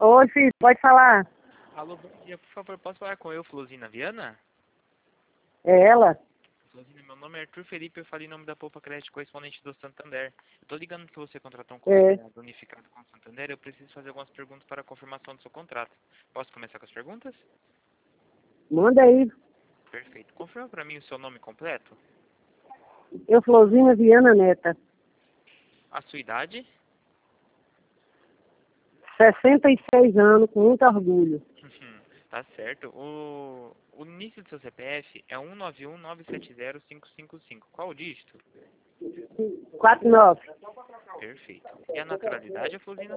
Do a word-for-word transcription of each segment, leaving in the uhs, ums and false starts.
Oi, filho, pode falar. Alô, bom dia, por favor, posso falar com eu, Flosina Viana? É ela? Flosina, meu nome é Arthur Felipe, eu falei em nome da Poupa Crédito, correspondente do Santander. Eu tô ligando que você contratou um É. consignado unificado com o Santander, eu preciso fazer algumas perguntas para a confirmação do seu contrato. Posso começar com as perguntas? Manda aí. Perfeito. Confirma para mim o seu nome completo, Eu, Florzinha Viana Neta. a sua idade, sessenta e seis anos, com muito orgulho. tá certo. O, o início do seu C P F é um nove um nove sete zero cinco cinco cinco. Qual o dígito? quarenta e nove. Perfeito. E a naturalidade, Flosina?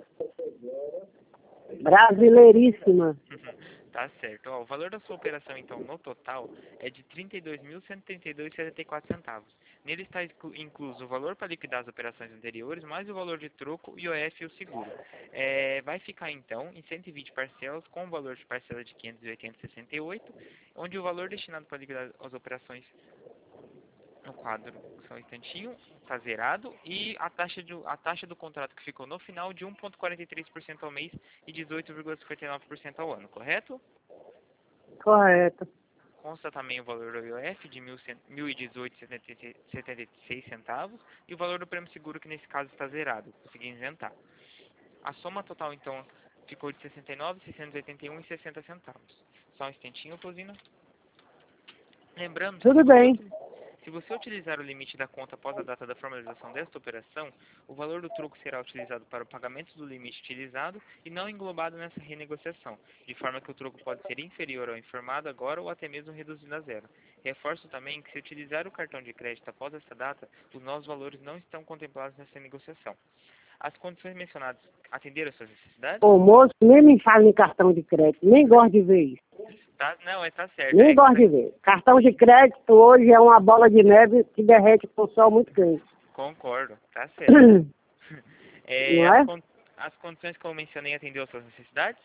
Brasileiríssima. Tá certo. Ó, o valor da sua operação, então, no total, é de trinta e dois mil cento e trinta e dois vírgula setenta e quatro centavos. Nele está exclu- incluso o valor para liquidar as operações anteriores, mais o valor de troco, I O F e o seguro. É, vai ficar, então, em cento e vinte parcelas, com o valor de parcela de quinhentos e oitenta vírgula sessenta e oito, onde o valor destinado para liquidar as operações no quadro, só um instantinho, está zerado, e a taxa, de, a taxa do contrato que ficou no final de um vírgula quarenta e três por cento ao mês e dezoito vírgula cinquenta e nove por cento ao ano, correto? Correto. Consta também o valor do I O F de mil e dezoito vírgula setenta e seis centavos e o valor do prêmio seguro que nesse caso está zerado, consegui isentar. A soma total então ficou de sessenta e nove mil seiscentos e oitenta e um vírgula sessenta centavos. Só um instantinho, Fosina. Lembrando, se Tudo você, bem. util- se você utilizar o limite da conta após a data da formalização desta operação, o valor do troco será utilizado para o pagamento do limite utilizado e não englobado nessa renegociação, de forma que o troco pode ser inferior ao informado agora ou até mesmo reduzido a zero. Reforço também que se utilizar o cartão de crédito após essa data, os novos valores não estão contemplados nessa negociação. As condições mencionadas atenderam às suas necessidades? Ô, moço, nem me fale em cartão de crédito. Nem gosto de ver isso. Tá? Não, é tá certo. Nem É, gosto de ver. Cartão de crédito hoje é uma bola de neve que derrete com o sol muito quente. concordo, tá certo. É, Não as, é? con- as condições que eu mencionei atendeu às suas necessidades?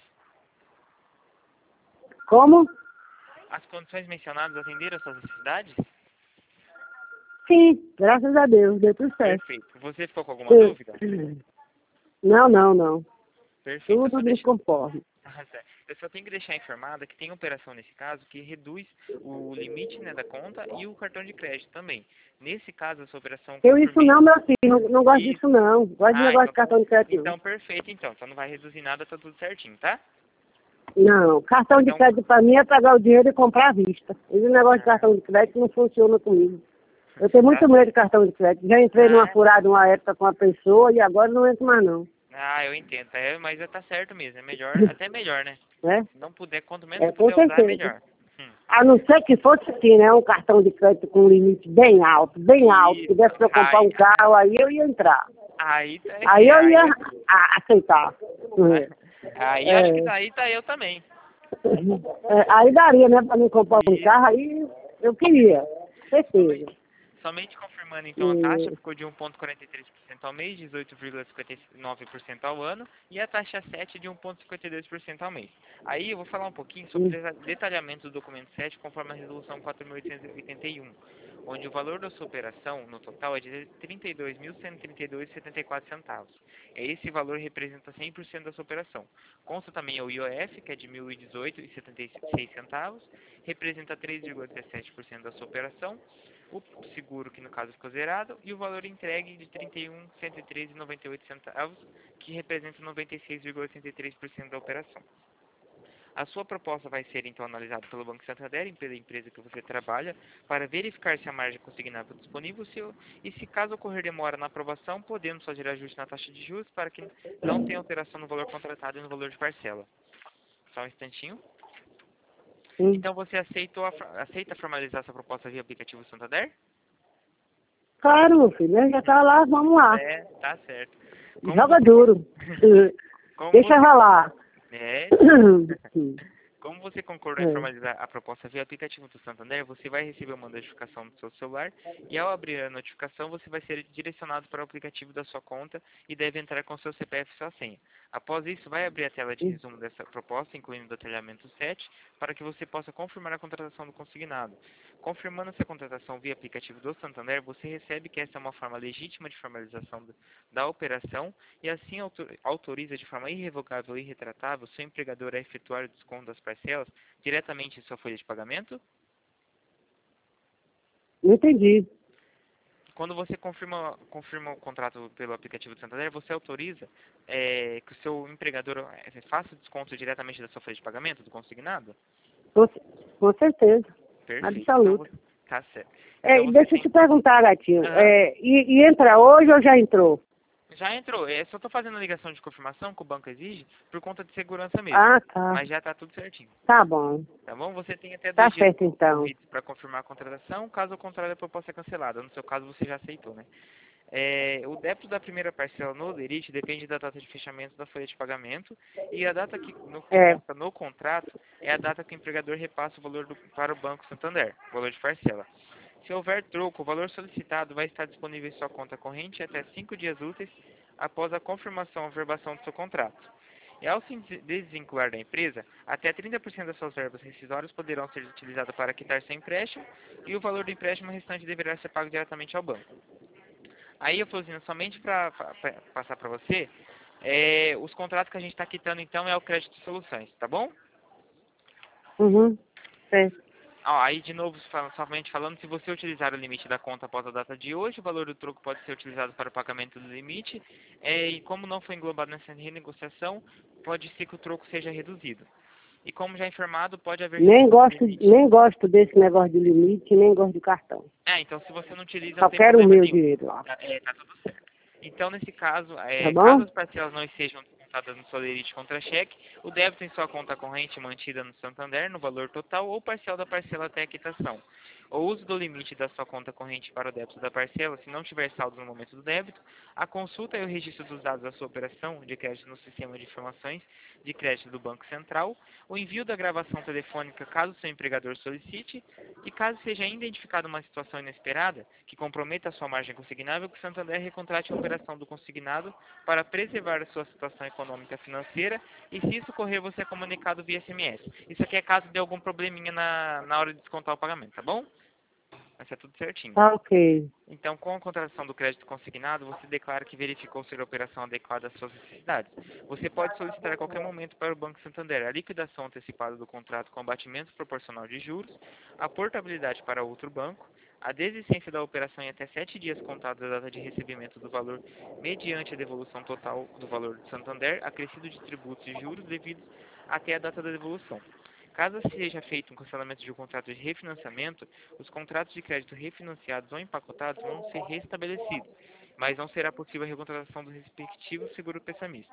Como? As condições mencionadas atenderam às suas necessidades? Sim, graças a Deus, deu tudo certo. Perfeito. Você ficou com alguma Sim. dúvida? Não, não, não. Perfeito. Eu Tudo só, nos deixo... conforme. Ah, certo. Eu só tenho que deixar informada que tem operação nesse caso que reduz o limite, né, da conta e o cartão de crédito também. Nesse caso, essa operação Eu isso confirmei. não, meu filho, não, não gosto Isso. disso não. Gosto de Ah, negócio então de tá. cartão de crédito não. Então, perfeito, então. Então não vai reduzir nada, tá tudo certinho, tá? Não, cartão de Então, crédito para mim é pegar o dinheiro e comprar à vista. Esse negócio de ah, cartão de crédito não funciona comigo. Eu tenho tá. muito medo de cartão de crédito. Já entrei numa Ah, furada uma época com uma pessoa e agora não entro mais não. ah, eu entendo. É, mas tá certo mesmo. É melhor, até melhor, né? Né? Se não puder, quanto menos É, você com puder usar, é certeza. melhor. Hum. A não ser que fosse assim, né? Um cartão de crédito com limite bem alto, bem alto, que Isso. desse para eu comprar um Aí, carro, aí eu ia entrar. aí, tá- Aí é, eu ia aí, a- aceitar. aí acho que É, daí tá eu também. é, aí daria, né, para mim comprar um Isso. carro, aí eu queria, certeza. Somente, somente confirmando, então, a taxa E, ficou de um vírgula quarenta e três por cento ao mês, dezoito vírgula cinquenta e nove por cento ao ano, e a taxa sete de um vírgula cinquenta e dois por cento ao mês. Aí eu vou falar um pouquinho sobre o deta- detalhamento do documento sete, conforme a resolução quatro mil oitocentos e oitenta e um, onde o valor da sua operação, no total, é de trinta e dois mil cento e trinta e dois vírgula setenta e quatro centavos. Esse valor representa cem por cento da sua operação. Consta também o I O F, que é de mil e dezoito vírgula setenta e seis centavos, representa três vírgula dezessete por cento da sua operação, o seguro, que no caso ficou zerado, e o valor entregue de trinta e um mil cento e treze vírgula noventa e oito centavos, que representa noventa e seis vírgula oitenta e três por cento da operação. A sua proposta vai ser então analisada pelo Banco Santander, pela empresa que você trabalha, para verificar se a margem consignável é disponível se, e se caso ocorrer demora na aprovação, podemos fazer ajuste na taxa de juros para que não tenha alteração no valor contratado e no valor de parcela. Só um instantinho. sim. Então você aceitou a, aceita formalizar essa proposta via aplicativo Santander? Claro, meu filho, né, já tá lá, vamos lá. É, tá certo. Como Joga você, duro. como Deixa você, rolar. é, Como você concordou em É. formalizar a proposta via aplicativo do Santander, você vai receber uma notificação no seu celular e ao abrir a notificação você vai ser direcionado para o aplicativo da sua conta e deve entrar com seu C P F e sua senha. Após isso, vai abrir a tela de resumo dessa proposta, incluindo o detalhamento sete, para que você possa confirmar a contratação do consignado. Confirmando essa contratação via aplicativo do Santander, você recebe que essa é uma forma legítima de formalização do- da operação e assim auto- autoriza de forma irrevogável e irretratável seu empregador a efetuar o desconto das parcelas diretamente em sua folha de pagamento. Não entendi. Quando você confirma, confirma o contrato pelo aplicativo do Santander, você autoriza eh, que o seu empregador eh, faça o desconto diretamente da sua folha de pagamento, do consignado? Com, com certeza. Perfeito. Então, Absoluto. você- tá certo. É, Então você deixa eu tem... te perguntar, gatinho. Aham. É, e, e entra hoje ou já entrou? Já entrou. É, só estou fazendo a ligação de confirmação que o banco exige por conta de segurança mesmo. Ah, tá. Mas já está tudo certinho. Tá bom. Tá bom? Você tem até Tá dois dias certo, então. para confirmar a contratação. Caso contrário, a proposta é cancelada. No seu caso, você já aceitou, né? É, o débito da primeira parcela no Lerite depende da data de fechamento da folha de pagamento e a data que, no, que É. consta no contrato é a data que o empregador repassa o valor do, para o Banco Santander, o valor de parcela. Se houver troco, o valor solicitado vai estar disponível em sua conta corrente até cinco dias úteis após a confirmação ou verbação do seu contrato. E ao se des- desvincular da empresa, até trinta por cento das suas verbas rescisórias poderão ser utilizadas para quitar seu empréstimo e o valor do empréstimo restante deverá ser pago diretamente ao banco. Aí, Florzinha, somente para passar para você, é, os contratos que a gente está quitando então é o crédito de soluções, tá bom? Uhum. Certo. Ó, aí de novo, fal- somente falando, se você utilizar o limite da conta após a data de hoje, o valor do troco pode ser utilizado para o pagamento do limite, é, e como não foi englobado nessa renegociação, pode ser que o troco seja reduzido. E como já informado, pode haver Nem redução do gosto, limite. nem gosto desse negócio de limite, nem gosto de cartão. Ah, então se você não utiliza, Só não tem quero o problema meu nenhum. dinheiro lá. Tá, é, tá tudo certo. Então, nesse caso, Tá é, caso bom? as parcelas não estejam descontadas no Solerite contra-cheque, o débito em sua conta corrente mantida no Santander, no valor total ou parcial da parcela até a quitação. O uso do limite da sua conta corrente para o débito da parcela, se não tiver saldo no momento do débito, a consulta e o registro dos dados da sua operação de crédito no sistema de informações de crédito do Banco Central, o envio da gravação telefônica caso seu empregador solicite, e caso seja identificada uma situação inesperada que comprometa a sua margem consignável, que o Santander recontrate a operação do consignado para preservar a sua situação econômica e financeira, e se isso ocorrer, você é comunicado via S M S. Isso aqui é caso de algum probleminha na, na hora de descontar o pagamento, tá bom? Vai ser tudo certinho. Tá ok. Então, com a contratação do crédito consignado, você declara que verificou ser a operação adequada às suas necessidades. Você pode solicitar a qualquer momento para o Banco Santander a liquidação antecipada do contrato com abatimento proporcional de juros, a portabilidade para outro banco, a desistência da operação em até sete dias contados da data de recebimento do valor mediante a devolução total do valor do Santander, acrescido de tributos e juros devidos até a data da devolução. Caso seja feito um cancelamento de um contrato de refinanciamento, os contratos de crédito refinanciados ou empacotados vão ser restabelecidos, mas não será possível a recontratação do respectivo seguro pessamista.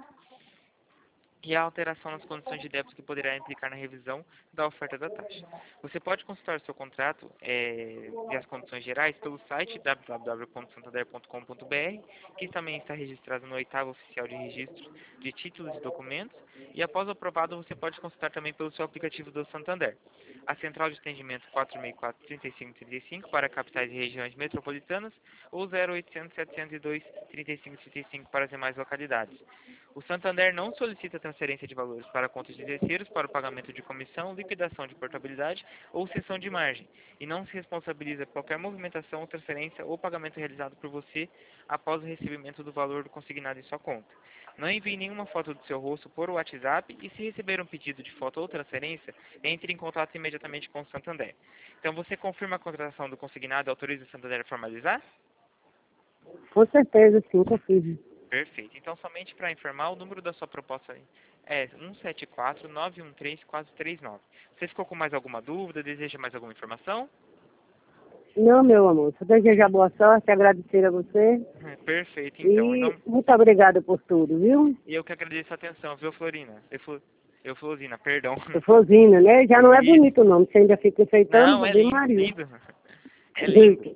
E a alteração nas condições de débito que poderá implicar na revisão da oferta da taxa. Você pode consultar seu contrato é, e as condições gerais pelo site w w w ponto santander ponto com ponto b r, que também está registrado no oitavo oficial de registro de títulos e documentos, e após aprovado você pode consultar também pelo seu aplicativo do Santander. A central de atendimento quatro seis quatro, três cinco três cinco para capitais e regiões metropolitanas ou zero oitocentos, setecentos e dois, trinta e cinco trinta e cinco para as demais localidades. O Santander não solicita transferência de valores para contas de terceiros para o pagamento de comissão, liquidação de portabilidade ou cessão de margem, e não se responsabiliza por qualquer movimentação, transferência ou pagamento realizado por você após o recebimento do valor do consignado em sua conta. Não envie nenhuma foto do seu rosto por WhatsApp e, se receber um pedido de foto ou transferência, entre em contato imediatamente com o Santander. Então, você confirma a contratação do consignado e autoriza o Santander a formalizar? Com certeza, sim, confirmo. Perfeito. Então, somente para informar, o número da sua proposta é um sete quatro, nove um três, quatro três nove. Você ficou com mais alguma dúvida? Deseja mais alguma informação? Não, meu amor, só desejar boa sorte, agradecer a você. Perfeito, então. E Então, muito obrigada por tudo, viu? e eu que agradeço a atenção, viu, Florina? Eu, Flo- eu Florina, perdão. Florzinha, né? Já não é Isso. bonito o nome, você ainda fica enfeitando, Não, é bem lindo, Maria. lindo. É lindo.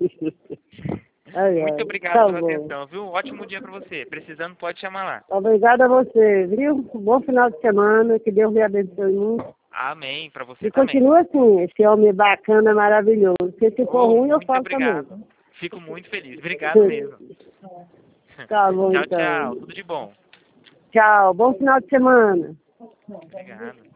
Ai, Muito ai, obrigado tá pela bom. atenção, viu? Ótimo dia para você. Precisando, pode chamar lá. Obrigada a você, viu? Bom final de semana, que Deus me abençoe muito. Amém, para você E também. continua assim, esse homem bacana, maravilhoso. Porque se for Oh, ruim, eu muito falo obrigado. também. Fico muito feliz. Obrigado mesmo. Tá bom, Tchau, então. tchau. Tudo de bom. Tchau, bom final de semana. Obrigado.